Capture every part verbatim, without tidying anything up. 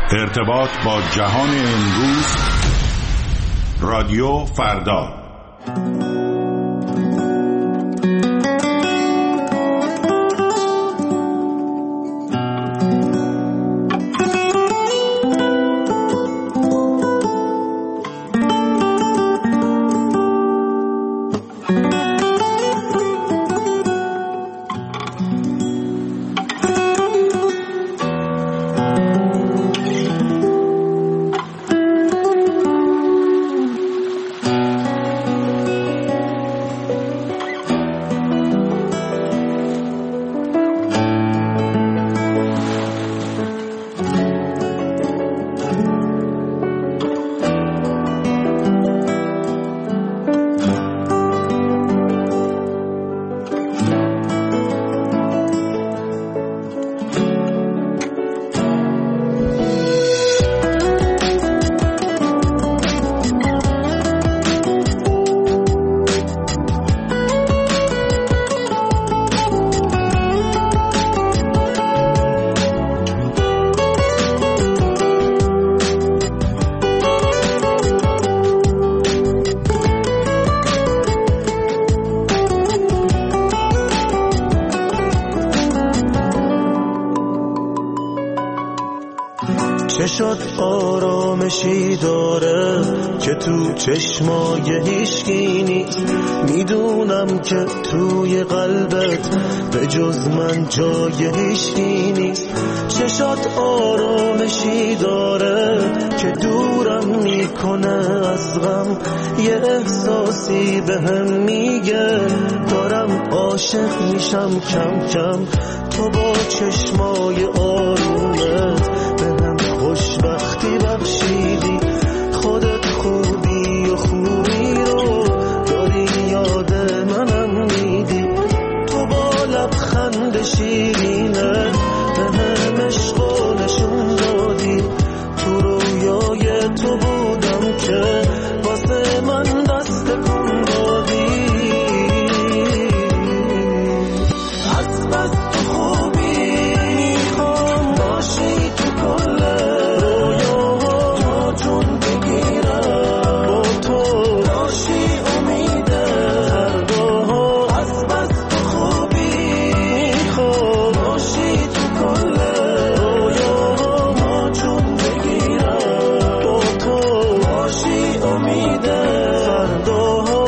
ارتباط با جهان امروز. رادیو فردا. شد آرامشی داره که تو چشمای هیچکی نیست. میدونم که توی قلبت به جز من جای هیچکی نیست. چشات آرامشی داره که دورم میکنه از غم. یه احساسی بهم میگه دارم عاشق میشم کم کم. تو با چشمای آرومت بهم خوشبختی بخشیدی. خودت خوبی و خوبی رو داری یاد منم میدی. تو با لبخند شیرینت بهم عشق و نشون دادی. تو رویای تو بودم که واسه من دست کن دادی. از بس تو خوبی میخوام باشی تو کل رویاها جون بگیرم. با تو باشی امید فرداها. از بس تو خوبی میخوام باشی تو کل رویاها جون بگیرم. با تو باشی امید فرداها.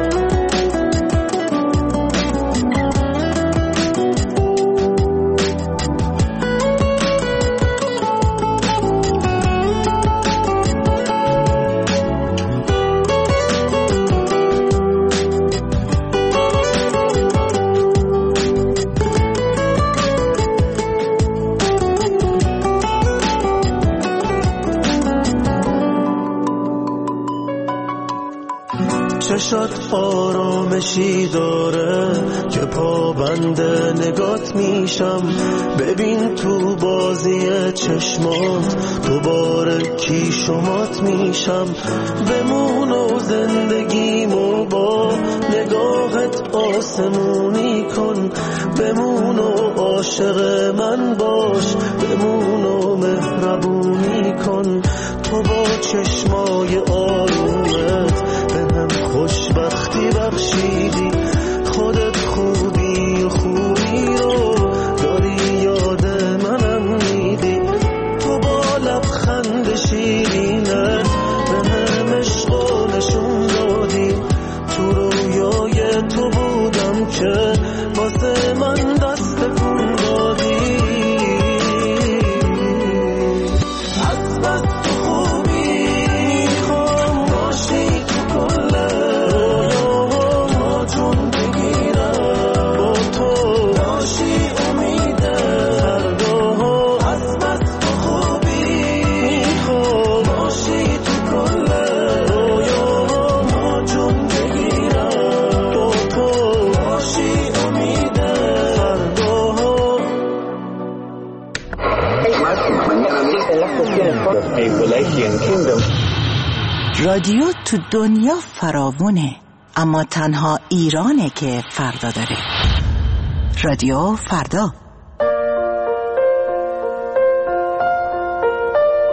چشات آرامشی داره که پابند نگات میشم. ببین تو بازی چشمات دوباره کی شمات میشم. بمون و زندگیمو با نگاهت آسمونی کن. بمون و عاشق من باش. بمون و مهربونی کن. تو با چشمای آرومت بهم خوشبختی بخشیدی. خودت خوبی و خوبی رو داری یاد منم میدی. تو با لبخند شیرینت بهم عشق و نشون دادی. تو رویای تو بودم که واسه من دست کن دادی. از بس تو خوبی میخوام باشی تو کل رویاها جون بگیرم. با تو باشی امید فرداها. از بس تو خوبی میخوام باشی تو کل رویاها جون بگیرم. با تو باشی امید فرداها. رادیو تو دنیا فراوونه، اما تنها ایرانه که فردا داره. رادیو فردا.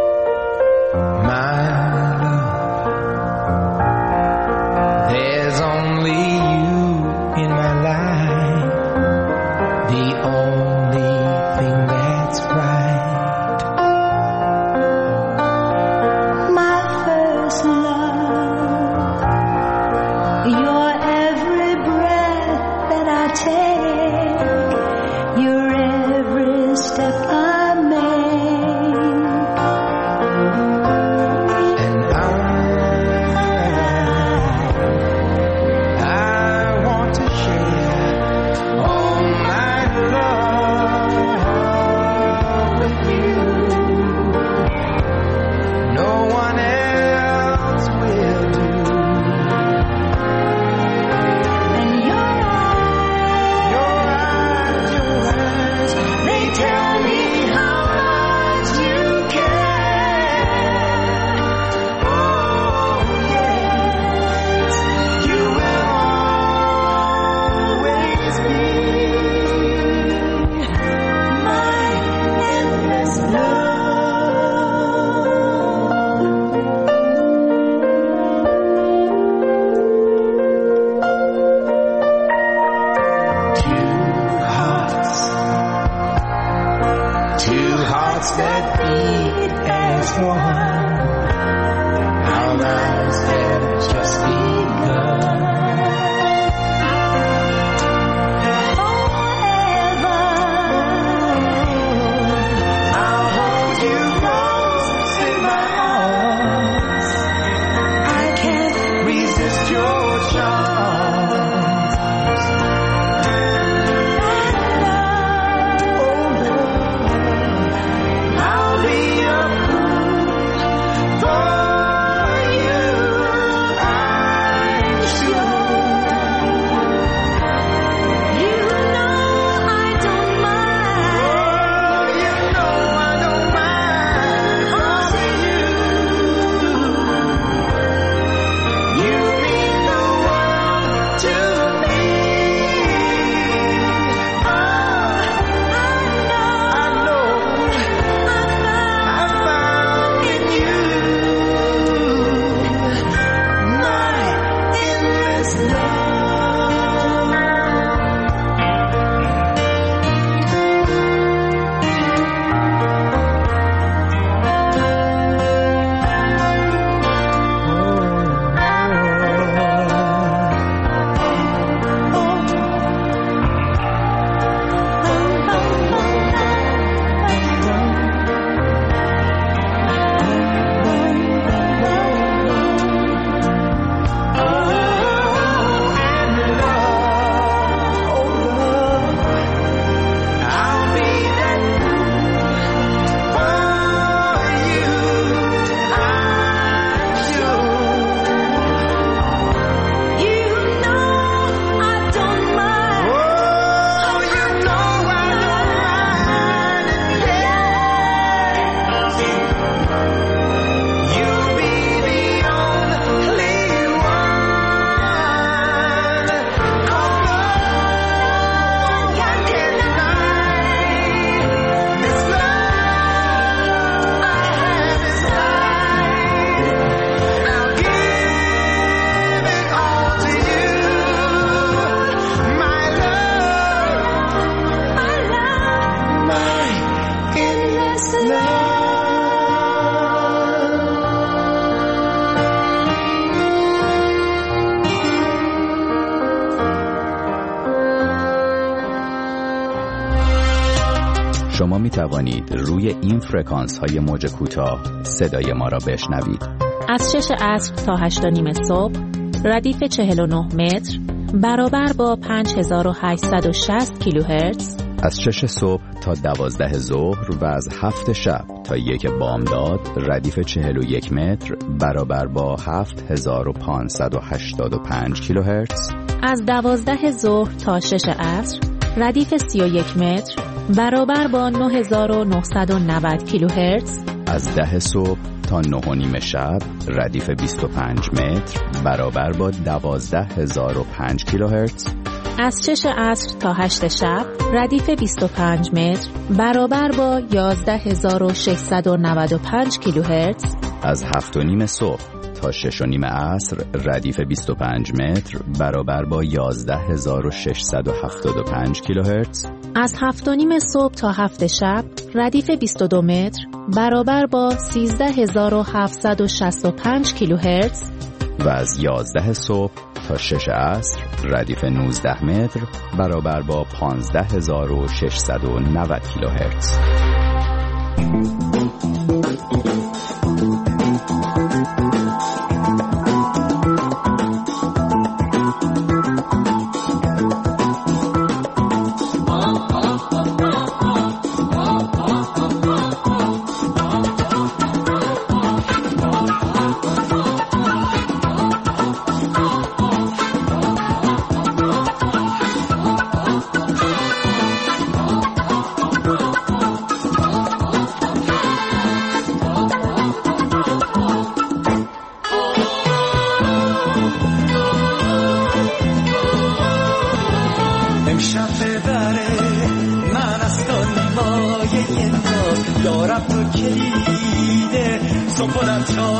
hearts that beat as one. Our lives have just begun. شما می توانید روی این فرکانس های موج کوتاه صدای ما را بشنوید. از شش عصر تا هشت و نیم صبح ردیف چهل و نه متر برابر با پنج هزار و هشتصد و شصت کیلوهرتز. از شش صبح تا دوازده ظهر و از هفت شب تا یک بامداد ردیف چهل و یک متر برابر با هفت هزار و پانصد و هشتاد و پنج کیلوهرتز. از دوازده ظهر تا شش عصر ردیف سی و یک متر برابر با نه هزار و نهصد و نود کیلوهرتز. از ده صبح تا نه و نیم شب ردیف بیست و پنج متر برابر با دوازده هزار و پنج کیلوهرتز. از شش عصر تا هشت شب ردیف بیست و پنج متر برابر با یازده هزار و ششصد و نود و پنج کیلوهرتز. از هفت و نیم صبح تا شش و نیم عصر ردیف بیست و پنج متر برابر با یازده هزار و ششصد و هفتاد و پنج کیلوهرتز. از هفت و نیم صبح تا هفت شب ردیف بیست و دو متر برابر با سیزده هزار و هفتصد و شصت و پنج کیلوهرتز. و از یازده صبح تا شش عصر ردیف نوزده متر برابر با پانزده هزار و ششصد و نود کیلوهرتز.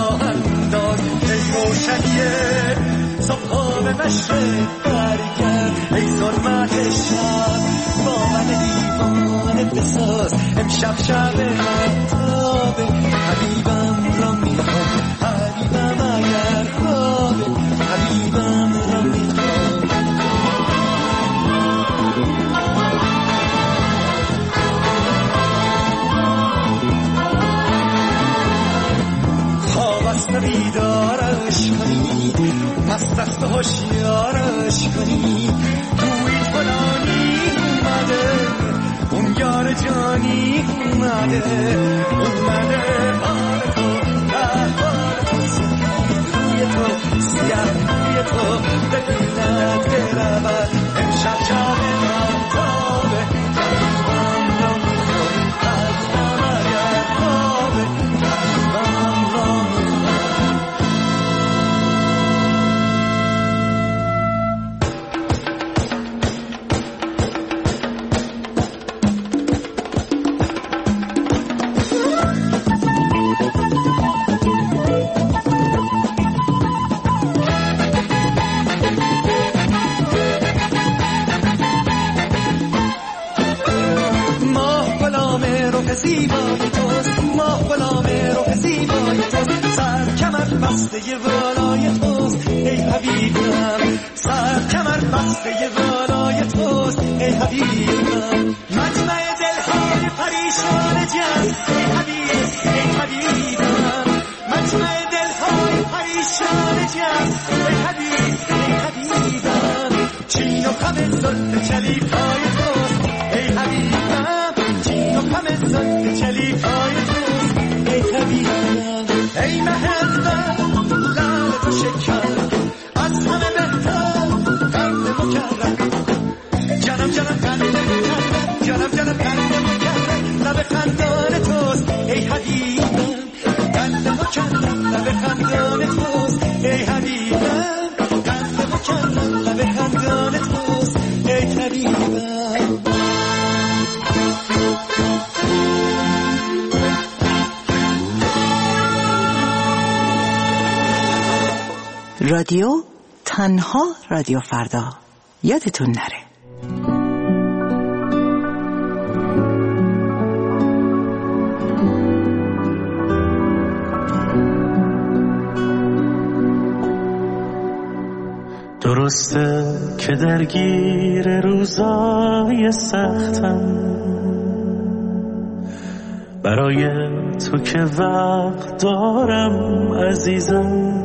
صبح به مشرق برگرد ای ظلمت شب با من دیوانه بساز امشب شب مهتابه حبیبم را میخوام حبیبم اگر خوابه حبیبم را میخوام خواب است بیدارش کنی مست است و هوشیارش کنی توی فلانی اومده اون یار جانی اومده اومده حال تو احوال تو سیاه تو سیاه روی تو به دلت برود امشب شب مهتابه حبیبم را میخوام حبیبم اگر خوابه حبیبم را زیبای توست ماه غلام روح زیبای توست سر کمر بسته والای توست ای حبیبم سر کمر بسته والای توست ای حبیبم مجمع دلهای پریشان جان ای حبیب ای حبیبم مجمع دلهای پریشان جان ای حبیب ای حبیبم چین و خم زلف چلیپای توست ای حبیبم همه زد چلیپای توست ای حبیبم ای مهربان لعل تو شکر از همه بهتر قلب مکرم جانم جانم قلب مکرم جانم جانم قلب مکرم لب خندان توست ای حبیبم قلب مکرم لب خندان توست ای حبیبم قلب مکرم لب خندان توست ای حبیبم رادیو تنها رادیو فردا یادتون نره. درسته که درگیر روزای سختم برای تو که وقت دارم عزیزم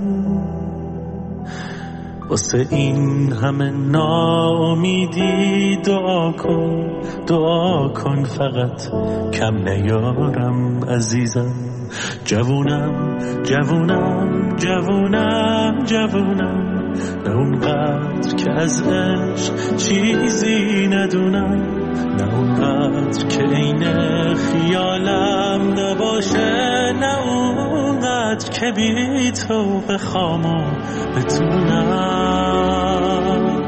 واسه این همه ناامیدی دعا کن دعا کن فقط کم نیارم عزیزم جوونم جوونم جوونم جوونم نه اونقدر که از عشق چیزی ندونم نه اونقدر که این خیالم نباشه نه اونقدر که بی تو بخوام و بتونم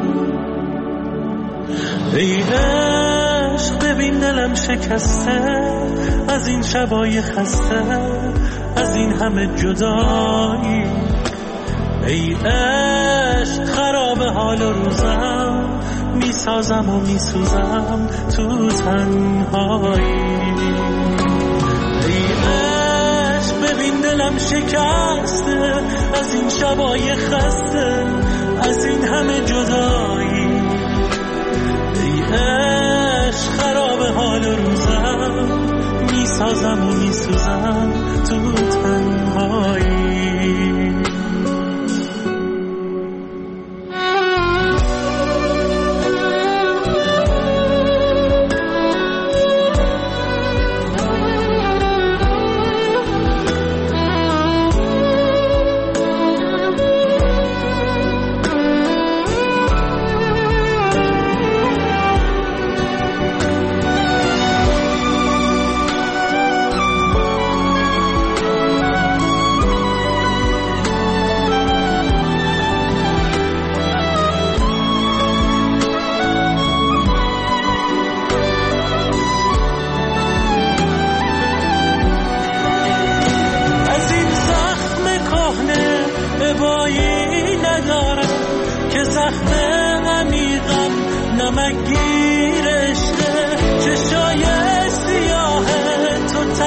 ای عشق ببین دلم شکسته از این شبای خسته از این همه جدایی ای عشق خراب حال و روزم میسازم و میسوزم تو تنهایی ای عشق ببین دلم شکسته از این شبای خسته از این همه جدایی ای عشق خراب حال و روزم میسازم و میسوزم تو تنهایی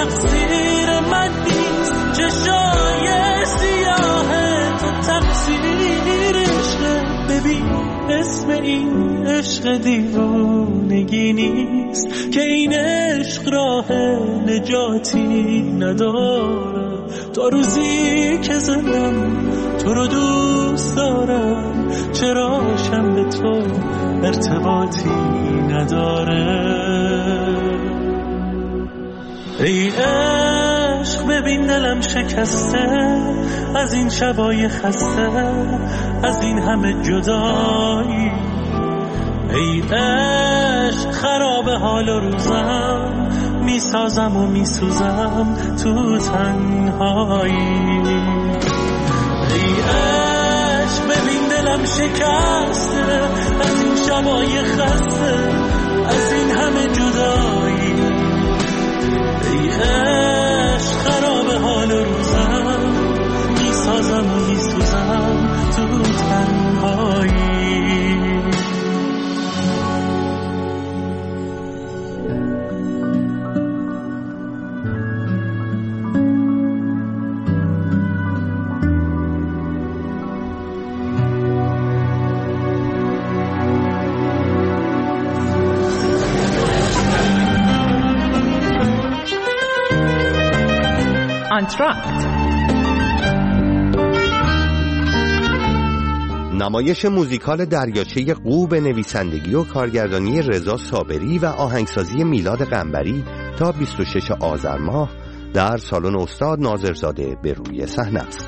تقصیر من نیست، چشای سیاه تو تقصیر عشق. ببین اسم این عشق دیوانگی نیست که این عشق راه نجاتی نداره. تا روزی که زندم تو رو دوست دارم، چرا شم به تو ارتباطی نداره. ای عشق ببین دلم شکسته از این شبای خسته، از این همه جدایی. ای عشق خراب حال و روزم، میسازم و میسوزم تو تنهایی. ای عشق ببین دلم شکسته از این شبای خسته، از این همه جدایی. ای عشق خراب حال و روزم، میسازم و میسوزم تو تنهایی. آنتراکت، نمایش موزیکال دریاچه قو به نویسندگی و کارگردانی رضا صابری و آهنگسازی میلاد قنبری تا بیست و ششم آذر ماه در سالن استاد ناظرزاده به روی صحنه است.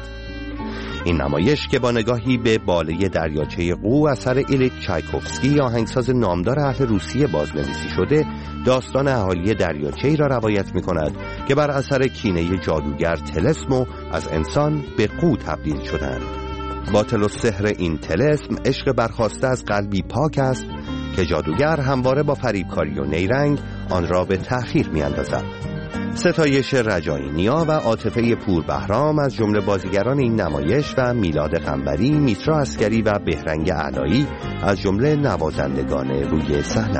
این نمایش که با نگاهی به باله دریاچه قو اثر ایلیچ چایکوفسکی آهنگساز نامدار اهل روسیه بازنویسی شده، داستان اهالی دریاچه‌ای را روایت می‌کند که بر اثر کینه جادوگر طلسم از انسان به قو تبدیل شدند. باطل و سحر این طلسم عشق برخاسته از قلبی پاک است که جادوگر همواره با فریبکاری و نیرنگ آن را به تأخیر می‌اندازد. ستایش رجایی نیا و عاطفه پوربهرام از جمله بازیگران این نمایش و میلاد قنبری، میترا عسکری و بهرنگ علایی از جمله نوازندگان روی صحنه.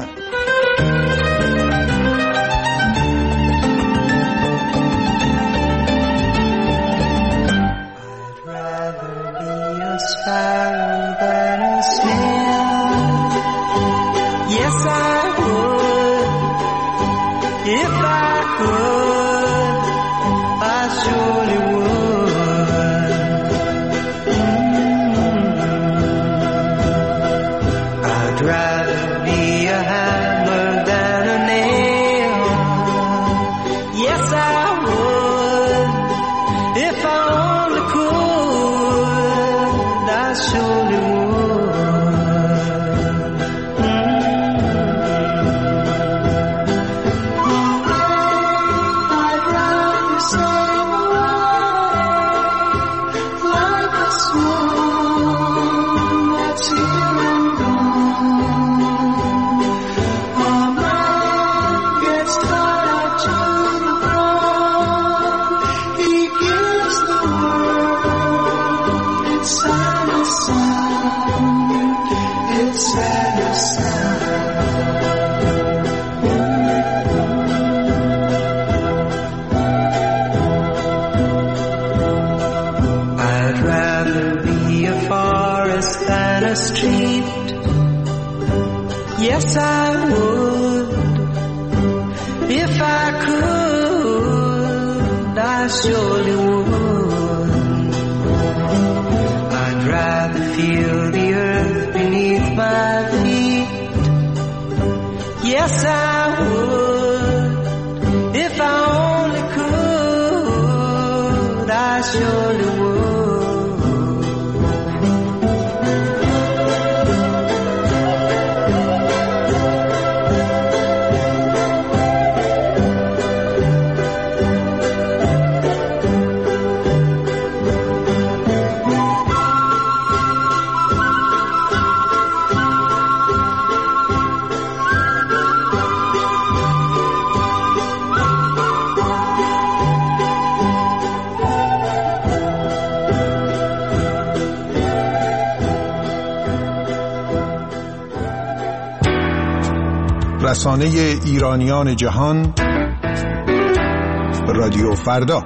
رسانه ایرانیان جهان رادیو فردا.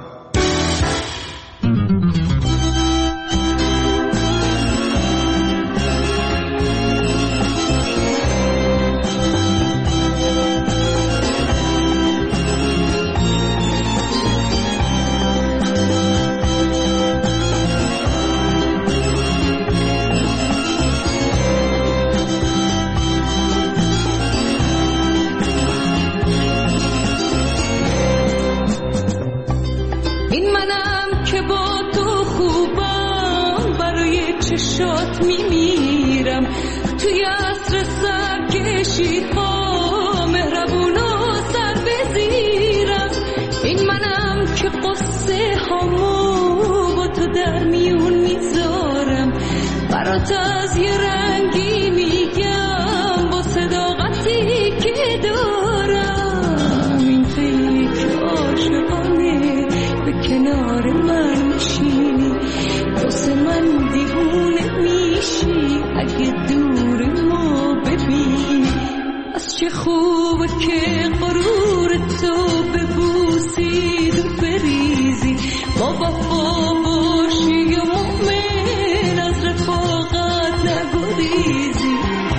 چشات میمیرم توی عصر سرکشی ها مهربون و سر بزیرم. این منم که قصه هامو با تو در میون میذارم، برات از یه رنگی میگم با صداقتی که دارم. این فکر عاشقانه به کنار من میشینی، واسه من دیوونه میشی اگه دور ما ببینی. از چه خوبه که غرور تو ببوسی دور بریزی، با وفا باشی و مؤمن از رفاقت نگریزی.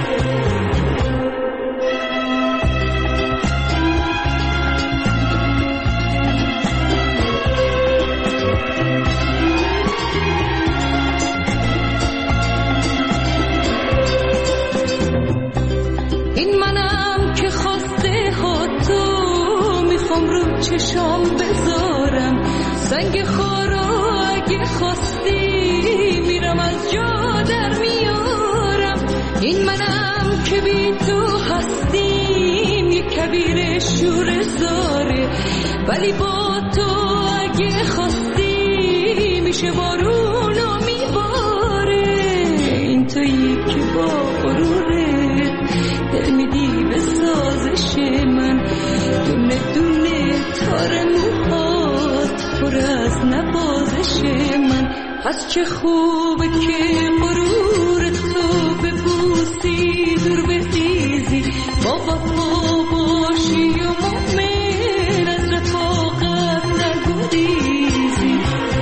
چشام بذارم سنگ خورو اگه خواستی میرم از جا در میارم. این منم که بی تو هستیم یک کبیر شور زاره، ولی با تو اگه خواستی میشه بارونو میباره. این تویی که با غروره دل میدی به سازش من، دونه دونه تار موهات پر از نوازش من. از چه خوبه که غرور تو ببوسی دور بریزی، با وفا باشی و مؤمن از رفاقت نگریزی.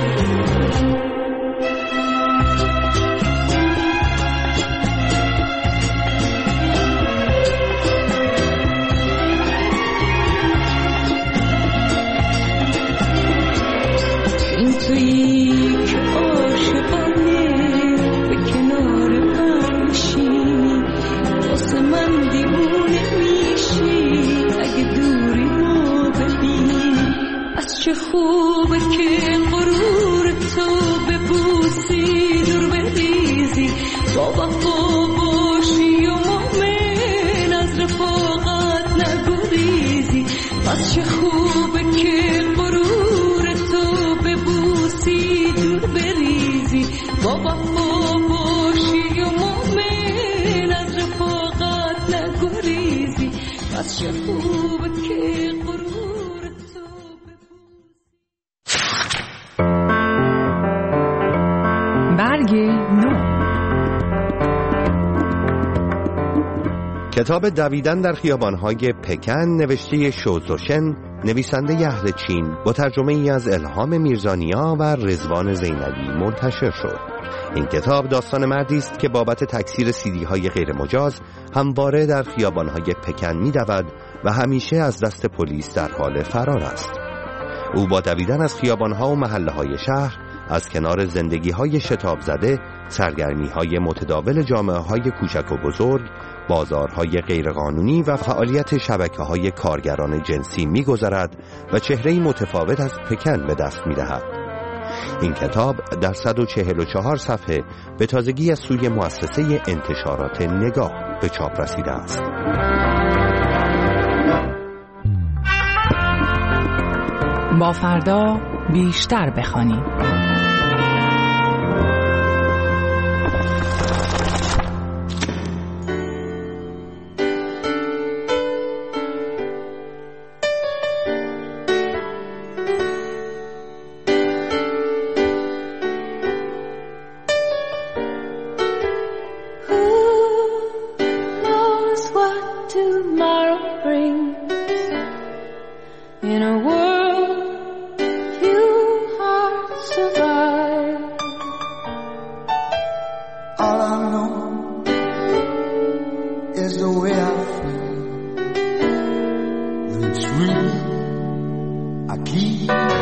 تویی که عاشقانه به کنار من میشینی، واسه من دیوونه میشی اگه دوری ما ببینی. از چه خوبه که غرور تو ببوسی دور بریزی، با وفا باشی و مؤمن از رفاقت نگریزی. از چه خوبه که غرور تو ببوسی دور بریزی، با وفا باشی و مؤمن از رفاقت نگریزی. از چه خوبه که غرور تو ببوسی. برگ نو. کتاب دویدن در خیابان‌های پکن نوشته شوزوشن، نویسنده اهل چین، با ترجمه ای از الهام میرزانیا و رضوان زینبی منتشر شد. این کتاب داستان مردی است که بابت تکثیر سیدی های غیر مجاز همواره در خیابان‌های پکن می‌دود و همیشه از دست پلیس در حال فرار است. او با دویدن از خیابان‌ها و محله‌های شهر، از کنار زندگی‌های شتاب زده، سرگرمی‌های متداول جامعه‌های کوچک و بزرگ، بازارهای غیرقانونی و فعالیت شبکه‌های کارگران جنسی می‌گذرد و چهره‌ای متفاوت از پکن به دست می‌دهد. این کتاب در صد و چهل و چهار صفحه به تازگی از سوی مؤسسه انتشارات نگاه به چاپ رسیده است. با فردا بیشتر بخوانید. In a world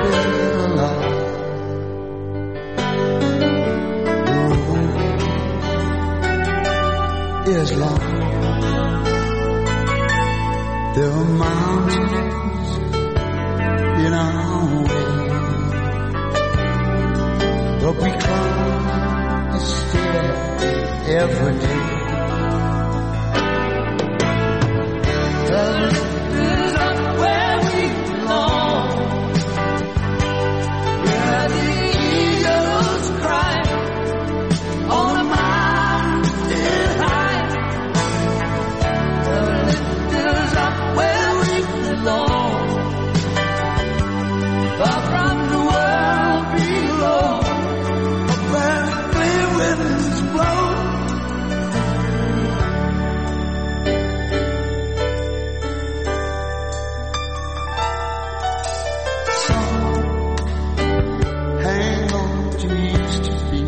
Is long. There are mountains in our way, but we climb a stair every day. The lift is up where we belong, where the eagles cry on a mountain high. The lift is up where we belong, far from the world below, where clear winds blow. Some hang on to used to be,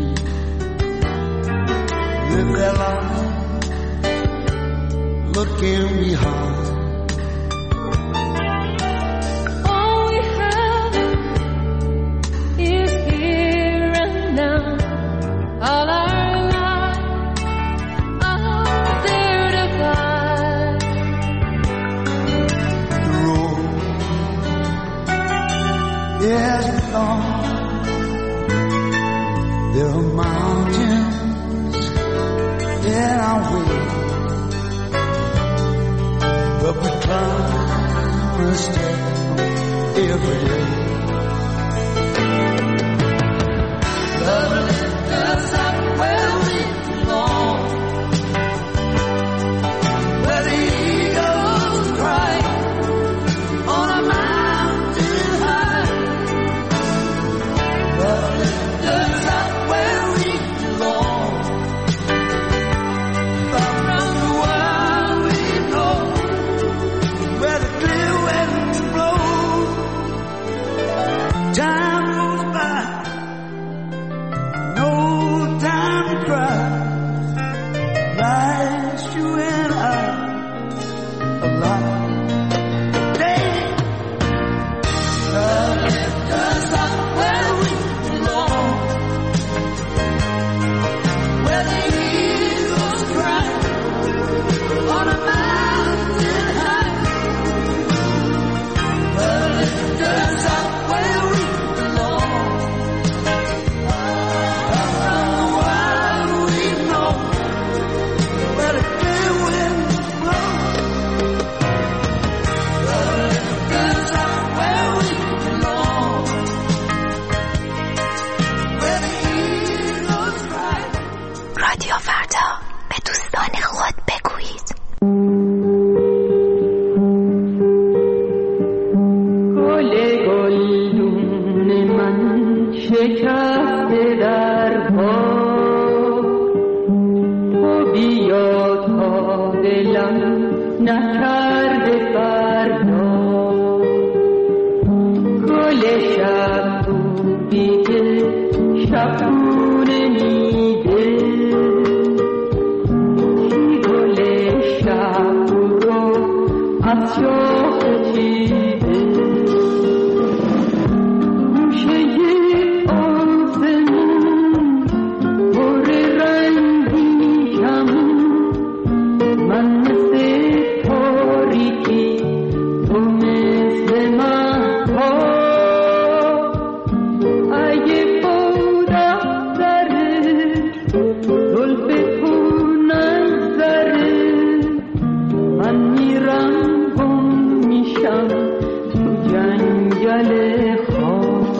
live their life looking behind. All we have is here and now. All our lives out there to find. The road is long. There are mountains in our way, but we climb a step every day. The lift us up where we belong, where the eagles cry on a mountain high. The lift us up where we belong, far from the world we know, where the clear winds blow. Time goes by, no time to cry. Life's you and I alive. Day, lift us up where we belong, where the eagles cry on a mountain high. Lift us up where we belong, far from the world we know, where the clear winds blow. Lift us up where we belong, where the eagles cry. رادیو فردا، به دوستان خود بگویید. گل گلدون من شکسته در پا، تو بیا تا دلم نکرده فردا. گل شب بویده شبونه میده، کی گل شب رو از شاخ چیده. گوشه آسمون پر رنگی کمون، من مثل تاریکی تو مثل مهتاب. اگه بودم دره زلف تو نگذره، من میرم گم میشم تو جنگل خواب.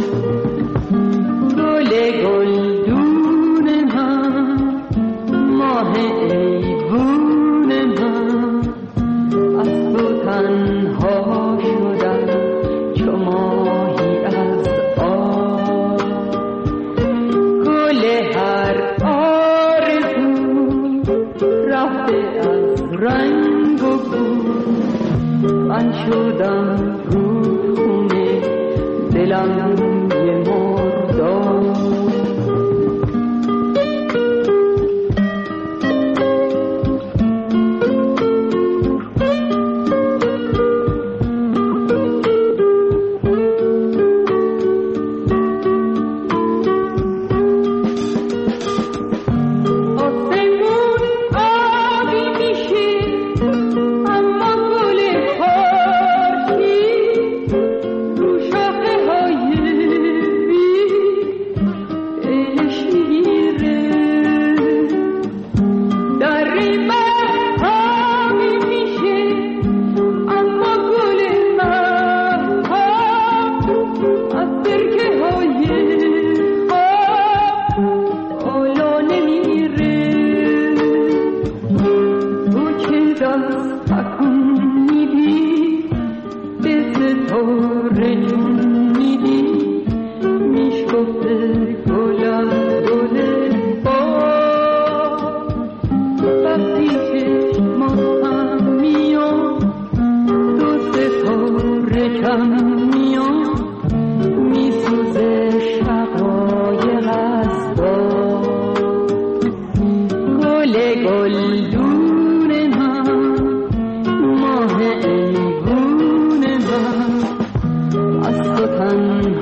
گل گلدون من، ماه ایوون من، از تو تنها شدم چو ماهی از آب. گل هر آرزو رفته از رنگ و بو، من شدم رودخونه دلم یه مرداب.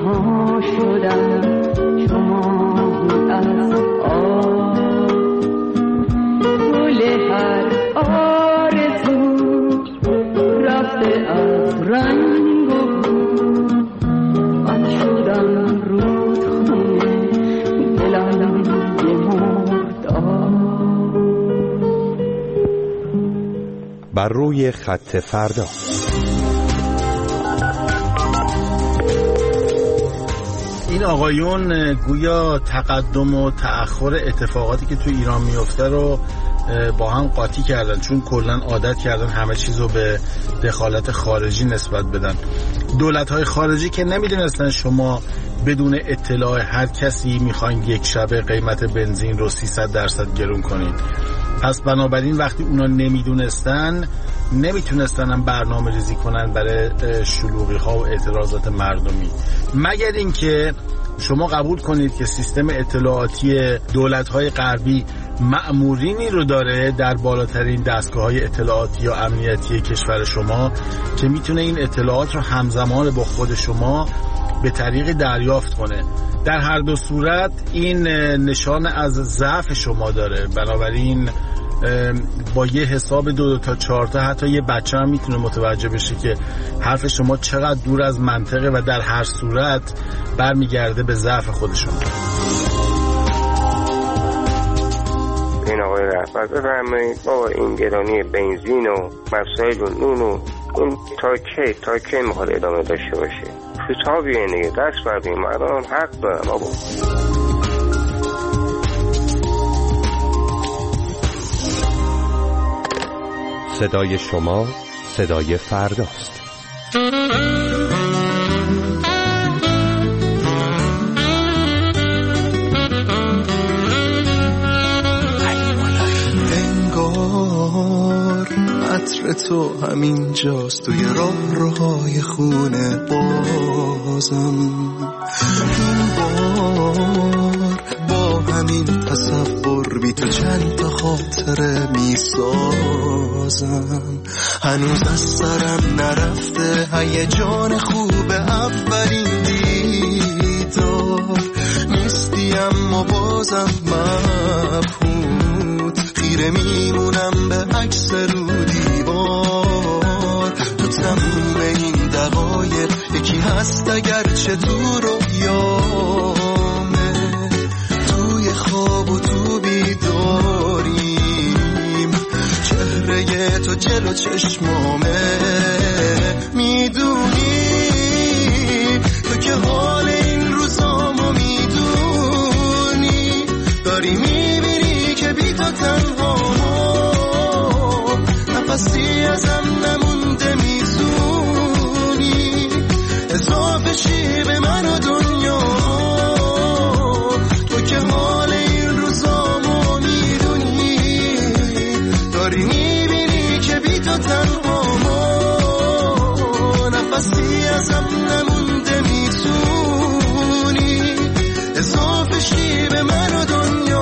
تنها شدم شما از آب گل هر آرزو رفته از رنگ و بو من شدم رودخونه دلم یه مرداب بر روی خط فردا. این آقایون گویا تقدم و تأخر اتفاقاتی که تو ایران میفته رو با هم قاطی کردن، چون کلن عادت کردن همه چیز رو به دخالت خارجی نسبت بدن. دولت‌های خارجی که نمیدونستن شما بدون اطلاع هر کسی میخواین یک شبه قیمت بنزین رو سیصد درصد گرون کنین. پس بنابراین وقتی اونا نمیدونستن نمیتونستن هم برنامه ریزی کنن برای شلوغی ها و اعتراضات مردمی، مگر اینکه شما قبول کنید که سیستم اطلاعاتی دولت های غربی مأمورینی رو داره در بالاترین دستگاه های اطلاعاتی یا امنیتی کشور شما که میتونه این اطلاعات رو همزمان با خود شما به طریق دریافت کنه. در هر دو صورت این نشان از ضعف شما داره. بنابراین با یه حساب دو دو تا چهار تا حتی یه بچه هم میتونه متوجه بشه که حرف شما چقدر دور از منطقه و در هر صورت برمیگرده به ضعف خود شما. این آقای رهبر بفرمایید بابا این گرانی بنزین و مسائل و نون و این تا کی تا کی میخواد ادامه داشته باشه؟ خطابی اینه دست بردیم مردم حق دارن بابا. صدای شما صدای فرداست. انگار عطر تو همین جاست توی راه روهای خونه بازم، این بار با همین تصور بی تو چند تا خاطره می سازم. هنوز از سرم نرفته هیجان خوب اولین دیدار، نیستی اما بازم مبهوت خیره میمونم به عکس رو دیوار. تو تموم این دقایق یکی هست اگرچه تو رویامه، توی خواب و تو بیداریم چهره تو جلو چشمامه. میدونی تو که حال این روزامو میدونی، داری میبینی که بی تو تنها نفسی ازم نمونده، میزونی اضافه شی به من و دنیا. تو که حال این روزامو میدونی، داری میبینی که بی تو تنها نفسی ازم نمونده، میتونی اضافه شی به من و دنیا.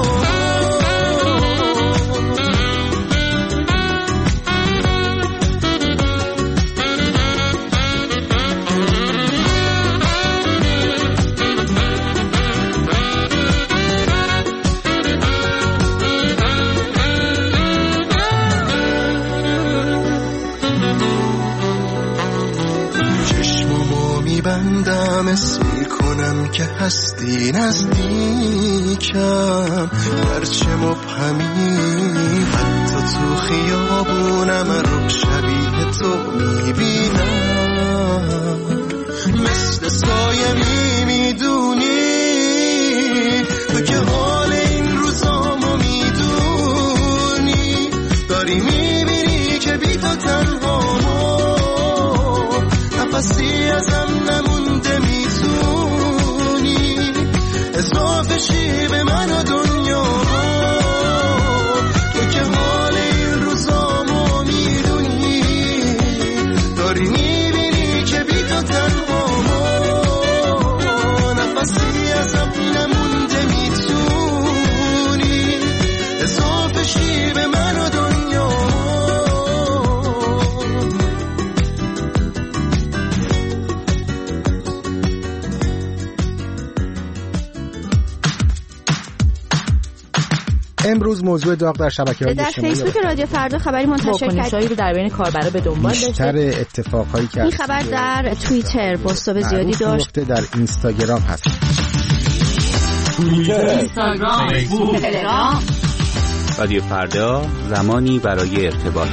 بندم اسم کنم که هستی نزدیکم، هرچه مبهمی حتی تو خیابونم رو شبیه تو میبینم. مثل سایه میدونی تو که حال این روزامو میدونی، داری میبینی که بی تو تنها نفسی ازم نمونده، میتونی اضافه شی به من و دنیا. تو که حال این روزامو میدونی، داری میبینی که بی تو تنها امروز موضوع داغ در شبکه‌های در اجتماعی فیسبوک رادیو فردا خبری منتشر واکنشایی رو در بین کاربرا به دنبال داشته. بیشتر اتفاقهایی که این خبر در توییتر پست زیادی داشت. در اینستاگرام هست. توییتر، اینستاگرام، فیسبوک، تلگرام. رادیو فردا، زمانی برای ارتباط.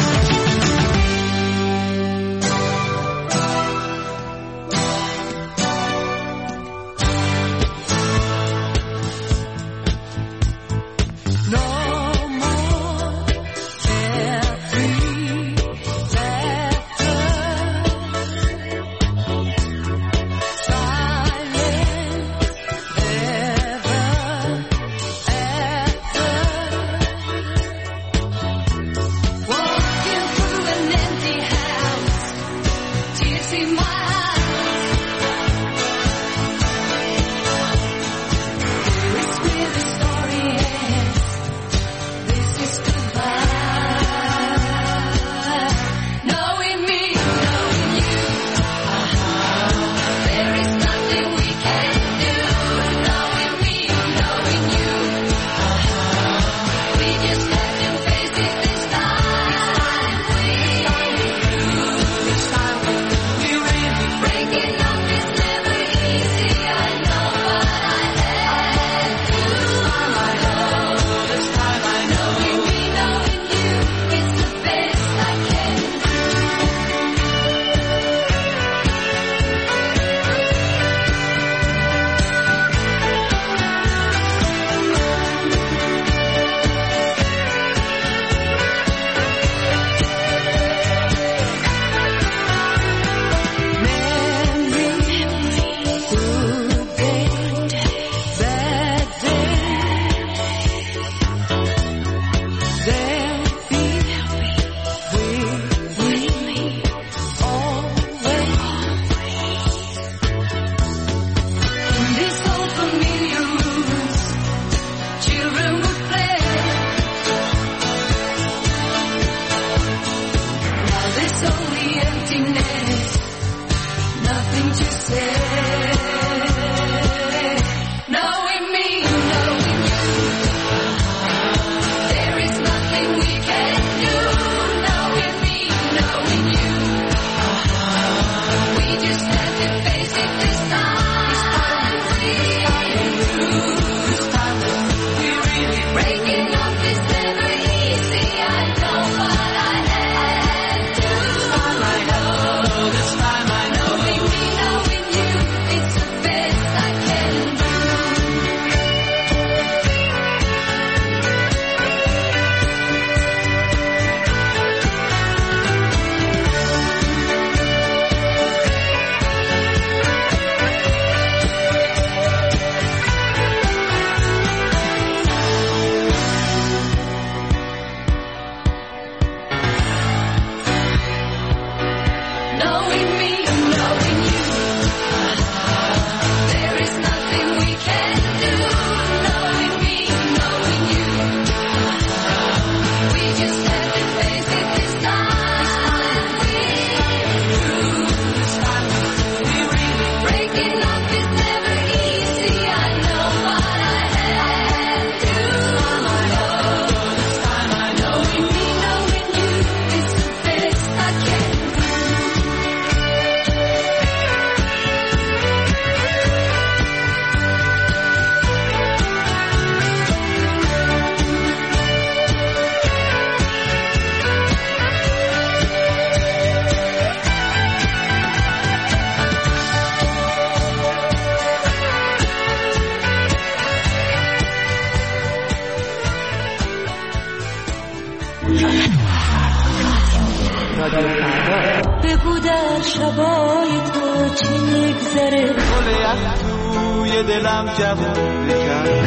بگو در شبای تو چی میگذره گل یخ توی دلم جواب بکن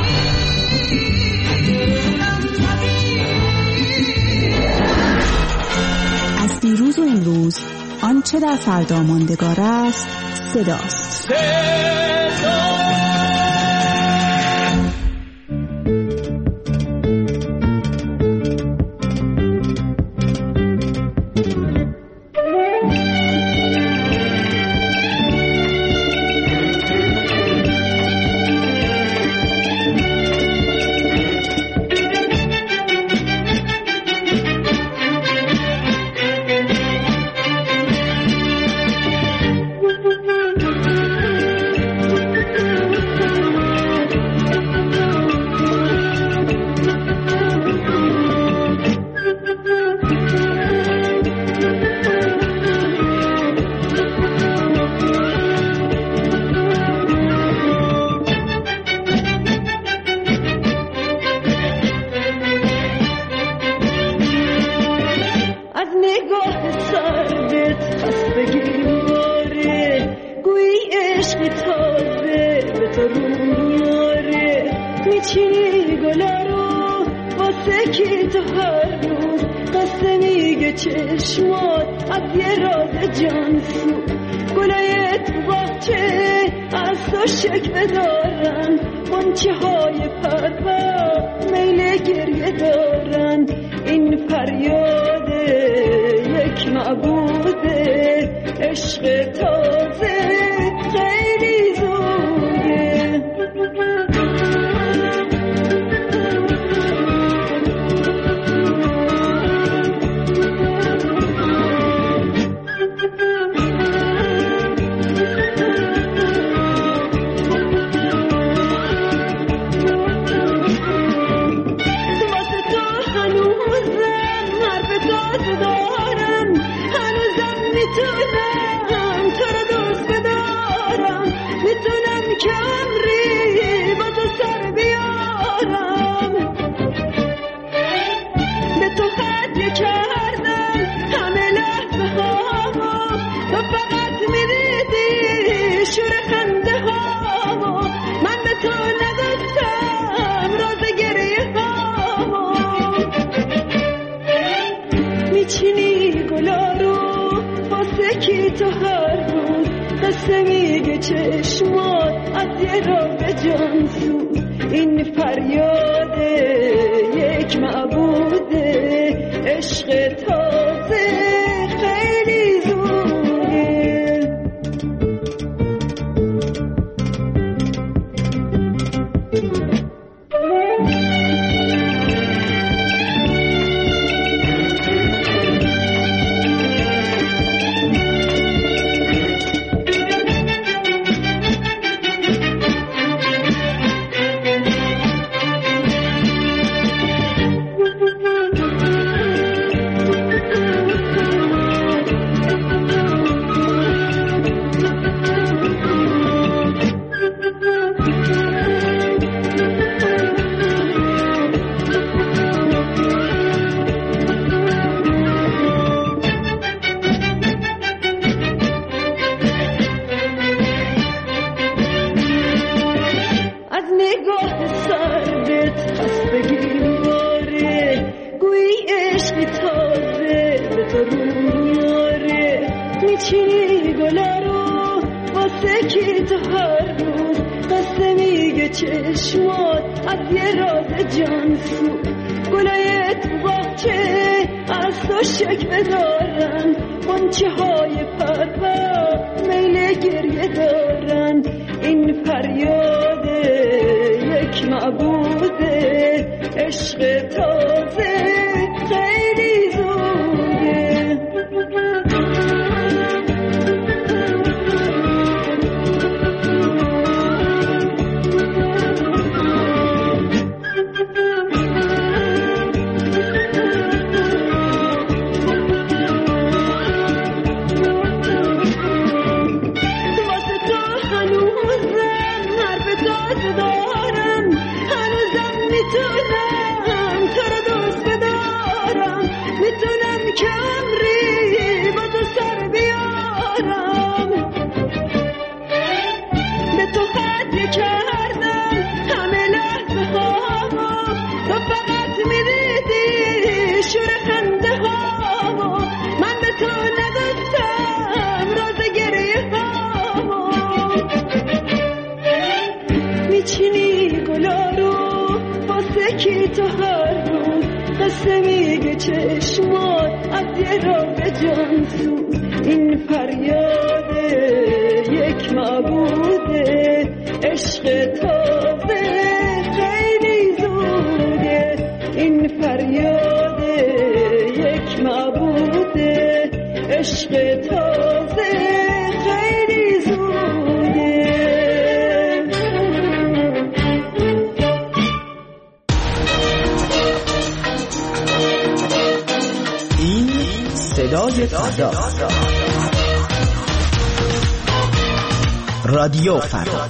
از دیروز و امروز آنچه در فردا ماندگار است صداست. تازه به تو رو میاره، میچینی گلا رو واسه کی تو هر روز، قصه میگه چشمات از یه راز جانسو، گلای تو باغچه از تو شکوه دارن، غنچه های پرپر میل گریه دارن، این فریاد یک معبوده، عشق تازه خیلی زوده. چشمات از یه راز جانسو، این فریاد یک معبوده، عشق تازه خیلی زوده. رادیو فردا.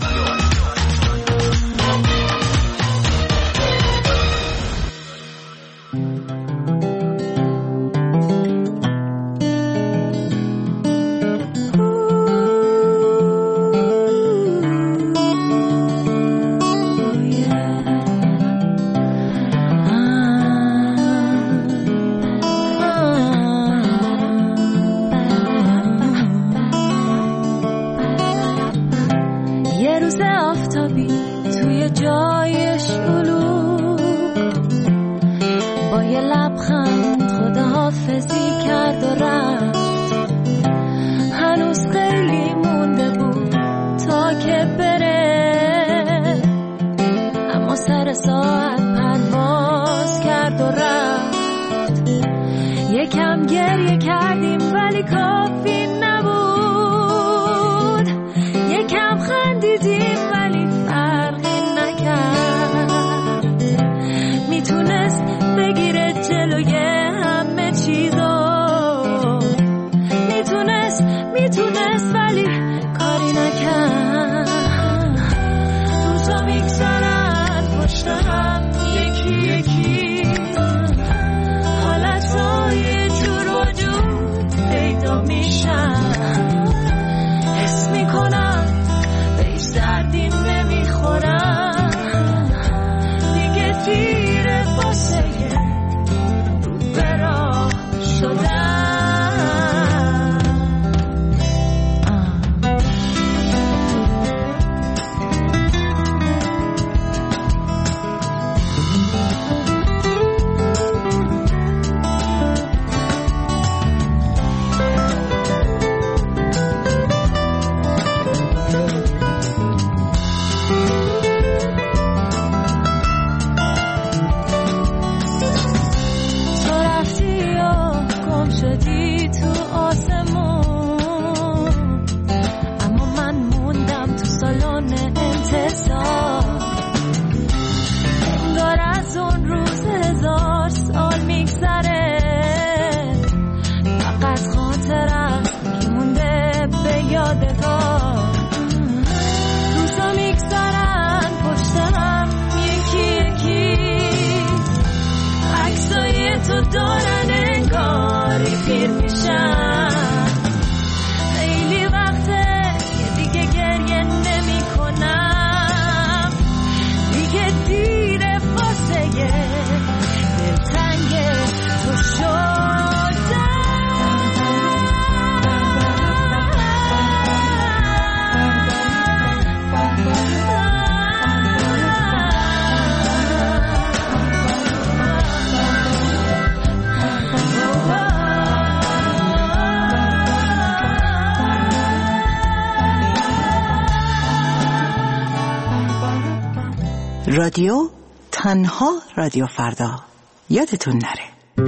روز آفتابی توی جای شلوغ با یه لبخند خداحافظی کرد و رفت. هنوز خیلی مونده بود تا که بره، اما سر ساعت پرواز کرد و رفت. یکم گریه کردیم ولی کافی نبود، یکم خندیدیم ولی فرقی نکرد. میتونست بگیره جلوی همه چیزو، میتونست میتونست ولی کاری نکرد. روزا میگذرن پشت هم یکی یکی، حالتهای جور و جور پیدا میشن. حس میکنم به هیچ دردی نمیخورم، دیگه دیره واسه رو به راه شدن. رادیو تنها رادیو فردا، یادتون نره.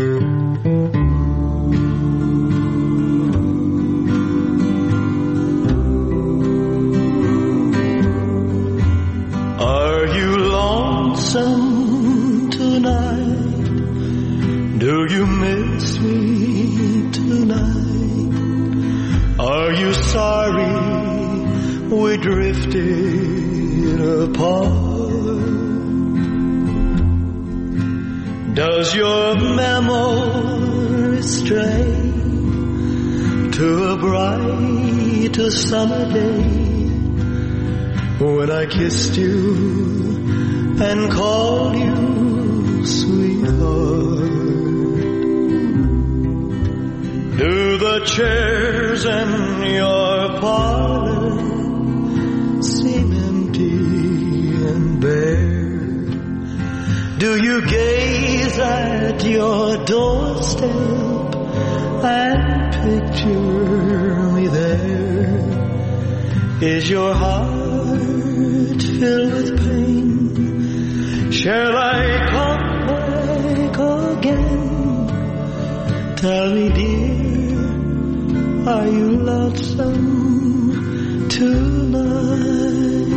Are you lonesome tonight? Do you miss me tonight? Are you sorry we drifted apart? Does your memory stray to a bright summer day when I kissed you and called you sweetheart? Do the chairs in your parlor seem empty and bare? Do you gaze at your doorstep and picture me there? Is your heart filled with pain? Shall I come back again? Tell me, dear, are you lonesome tonight?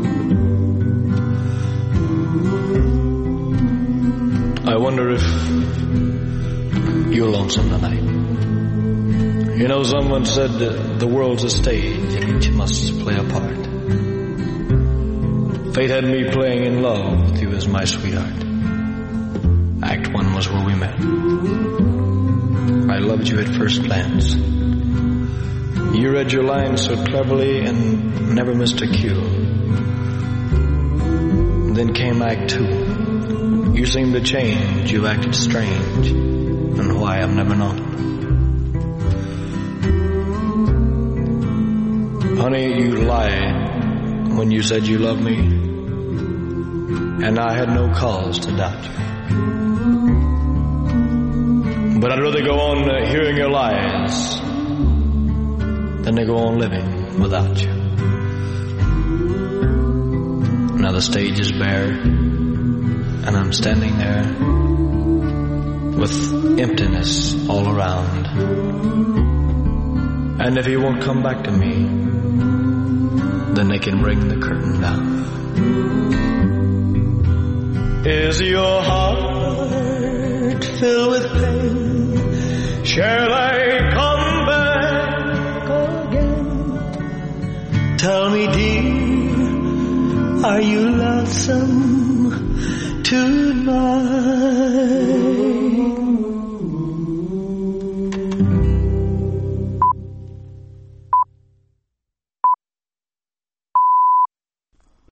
I wonder if you're lonesome tonight. You know, someone said that the world's a stage and each must play a part. Fate had me playing in love with you as my sweetheart. Act one was where we met. I loved you at first glance. You read your lines so cleverly and never missed a cue. Then came Act two. You seemed to change, you acted strange, and why I've never known. Honey, you lied when you said you loved me, and I had no cause to doubt you. But I'd rather go on uh, hearing your lies than to go on living without you. Now the stage is bare, and I'm standing there with emptiness all around. And if you won't come back to me, then they can bring the curtain down. Is your heart filled with pain? Shall I come back again? Tell me, dear, are you lonesome tonight?